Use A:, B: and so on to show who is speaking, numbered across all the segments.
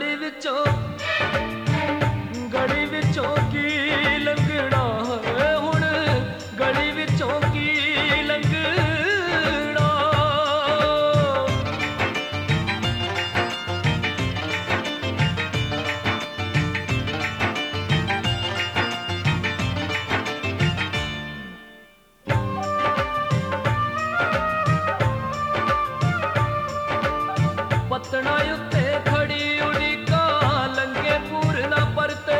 A: ਗਲੀ ਵਿੱਚੋਂ ਕੀ ਲੰਘਣਾ ਹੈ ਹੁਣ, ਗਲੀ ਵਿੱਚੋਂ ਕੀ ਲੰਘਣਾ। ਪਤਣਾ ਉੱਤੇ ਖੜੀ ਉਡੀਕਾਂ ਲੰਘੇ ਪੂਰ ਨਾ ਪਰਤੇ,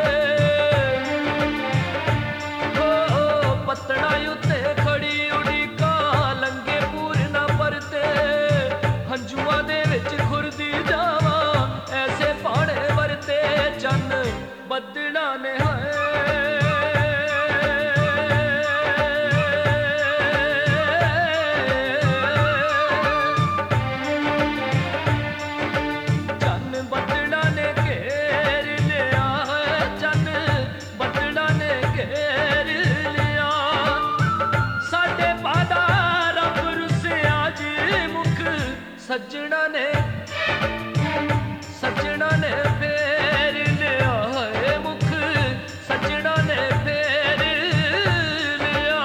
A: ਪਤਣਾ ਉੱਤੇ ਖੜੀ ਉਡੀਕਾਂ ਲੰਘੇ ਪੂਰ ਨਾ ਪਰਤੇ। ਹੰਝੂਆਂ ਦੇ ਵਿੱਚ ਖੁਰਦੀ ਜਾਵਾਂ ਐਸੇ ਪਾੜੇ ਵਰਤੇ, ਚੰਨ ਬੱਦਲਾਂ ਨੇ ਹਾਏ ਸੱਜਣਾ ਨੇ ਫੇਰ ਲਿਆ ਹੈ ਮੁਖ, ਸੱਜਣਾ ਨੇ ਫੇਰ ਲਿਆ।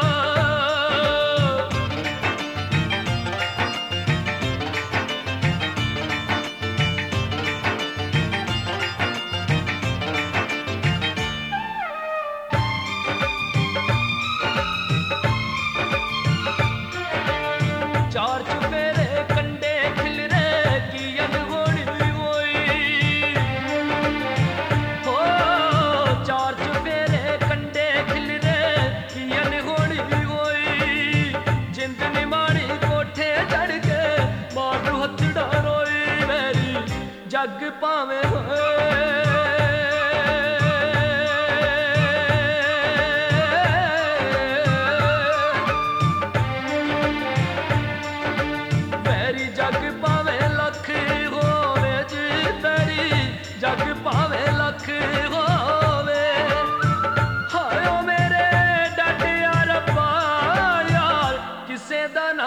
A: ਚਾਰ ਚੁਫੇਰੇ ਕੰਡੇ ਖਿਲਰੇ ਕੀ ਅਨਹੋਣੀ ਹੋਈ, ਹੋ ਚਾਰ ਚੁਫੇਰੇ ਕੰਡੇ ਖਿਲਰੇ ਕੀ ਅਨਹੋਣੀ ਹੋਈ। ਜਿੰਦ ਨਿਮਾਣੀ ਕੋਠੇ ਚੜ ਕੇ ਮਾਰੂ ਹੱਥੜਾ ਰੋਈ, ਮੇਰੀ ਜੱਗ ਭਾਵੇਂ ਹੋਏ ਜੱਗ ਭਾਵੇਂ ਲੱਖ ਹੋਵੇ ਜੀ, ਤੇਰੀ ਜੱਗ ਭਾਵੇਂ ਲੱਖ ਹੋਵੇ। ਹਾਏ ਓ ਮੇਰੇ ਡਾਢਿਆ ਰੱਬਾ ਯਾਰ, ਕਿਸੇ ਦਾ ਨਾ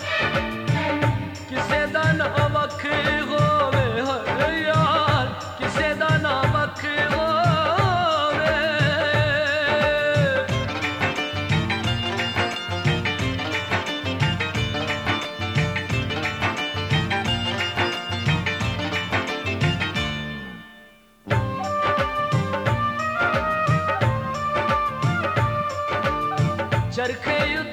A: ਵੱਖ ਹੋਵੇ। ਹਾਏ ਯਾਰ ਕਿਸੇ ਦਾ ਨਾ ਵੱਖ ਹੋਵੇ। ਚਰਖੇ